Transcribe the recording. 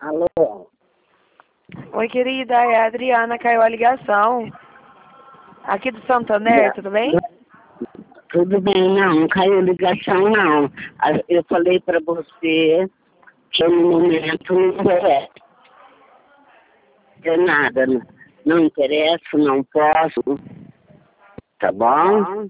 Alô? Oi, querida, é a Adriana, caiu a ligação. Aqui do Santander, tudo bem? Tudo bem, não caiu ligação, não. Eu falei para você que no momento não interessa nada. Não interesso, não posso. Tá bom?